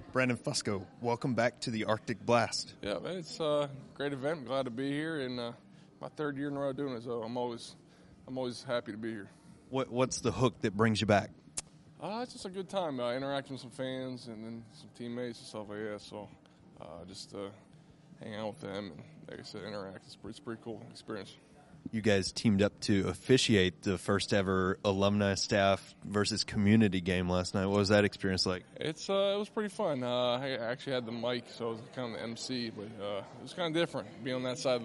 Brandon Fusco, welcome back to the Arctic Blast. Yeah, man, it's a great event. Glad to be here, and my third year in a row doing it, so I'm always happy to be here. What's the hook that brings you back? It's just a good time, interacting with some fans and then some teammates and stuff like that. So just hang out with them and, like I said, interact. It's pretty cool experience. You guys teamed up to officiate the first ever alumni staff versus community game last night. What was that experience like? It was pretty fun. I actually had the mic, so I was kind of the MC, but it was kind of different being on that side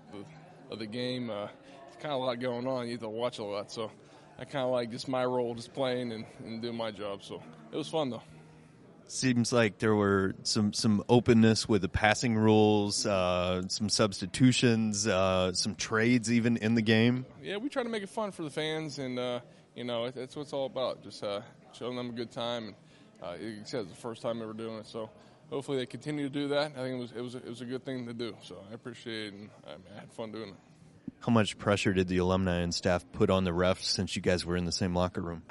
of the game. It's kind of a lot going on. You have to watch a lot, so I kind of like just my role, just playing and doing my job. So it was fun though. Seems like there were some openness with the passing rules, some substitutions, some trades even in the game. Yeah, we try to make it fun for the fans, and that's what it's all about. Just showing them a good time. And like I said, it's the first time ever doing it, so hopefully they continue to do that. I think it was a good thing to do. So I appreciate it, and I had fun doing it. How much pressure did the alumni and staff put on the refs since you guys were in the same locker room?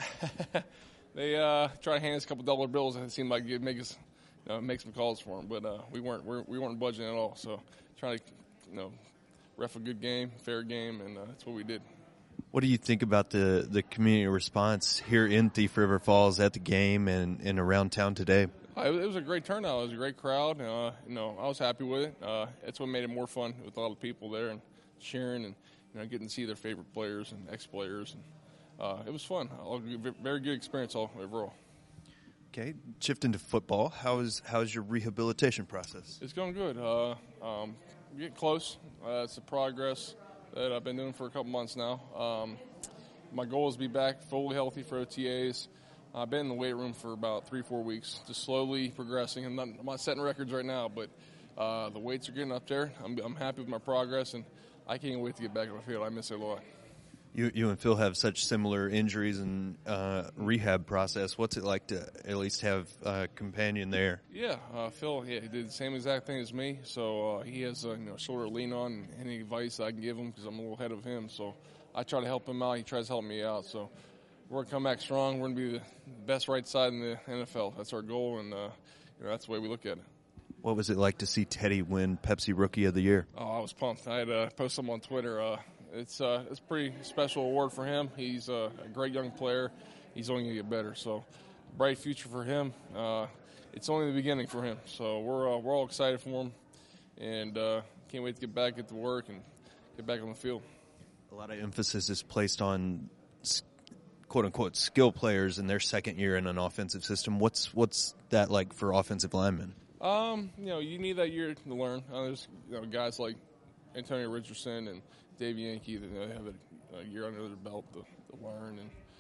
They try to hand us a couple dollar bills, and it seemed like it'd make us make some calls for them, but we weren't budging at all. So trying to ref a good game, fair game, and that's what we did. What do you think about the community response here in Thief River Falls at the game and around town today? It was a great turnout. It was a great crowd. I was happy with it. That's what made it more fun with a lot of people there and cheering and getting to see their favorite players and ex-players. And it was fun. Very good experience overall. Okay, shifting to football. How's your rehabilitation process? It's going good. Getting close. It's a progress that I've been doing for a couple months now. My goal is to be back fully healthy for OTAs. I've been in the weight room for about 3-4 weeks, just slowly progressing. I'm not setting records right now, but the weights are getting up there. I'm happy with my progress, and I can't wait to get back on the field. I miss it a lot. You and Phil have such similar injuries and rehab process. What's it like to at least have a companion there? Yeah, Phil, he did the same exact thing as me. So he has a shoulder to lean on, and any advice I can give him because I'm a little ahead of him. So I try to help him out. He tries to help me out. So we're going to come back strong. We're going to be the best right side in the NFL. That's our goal, and that's the way we look at it. What was it like to see Teddy win Pepsi Rookie of the Year? Oh, I was pumped. I had posted something on Twitter. It's a pretty special award for him. He's a great young player. He's only going to get better. So, bright future for him. It's only the beginning for him. So we're all excited for him, and can't wait to get back to work and get back on the field. A lot of emphasis is placed on quote unquote skill players in their second year in an offensive system. What's that like for offensive linemen? You need that year to learn. There's guys like Antonio Richardson and Dave Yankee that have a year under their belt to learn,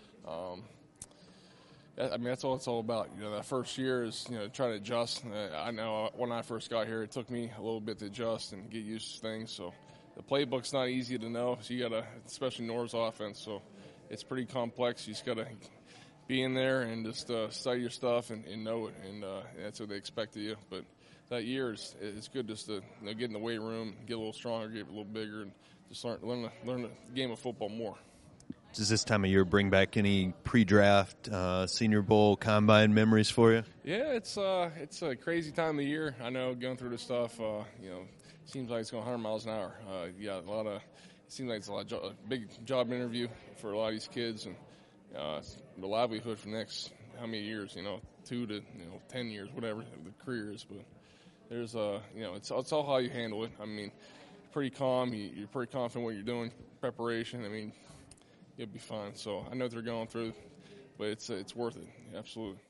and that's all it's all about. That first year is trying to adjust. I know when I first got here, it took me a little bit to adjust and get used to things. So the playbook's not easy to know. So you got especially Norv's offense. So it's pretty complex. You just got to be in there and just study your stuff and know it, and that's what they expect of you. But that year it's good just to get in the weight room, get a little stronger, get a little bigger, and just learn the game of football more. Does this time of year bring back any pre-draft, Senior Bowl, combine memories for you? Yeah, it's a crazy time of year. I know going through this stuff, seems like it's going 100 miles an hour. It seems like it's a big job interview for a lot of these kids, and the livelihood for the next how many years? 2 to 10 years, whatever the career is. But there's it's all how you handle it. I mean, pretty calm. You're pretty confident what you're doing. Preparation. I mean, you'll be fine. So I know what they're going through, but it's worth it. Absolutely.